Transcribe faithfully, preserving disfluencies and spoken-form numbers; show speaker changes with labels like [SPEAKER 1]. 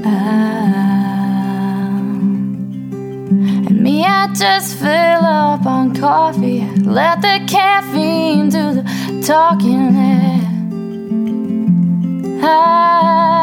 [SPEAKER 1] And me, I just fill up on coffee, let the caffeine do the talking. I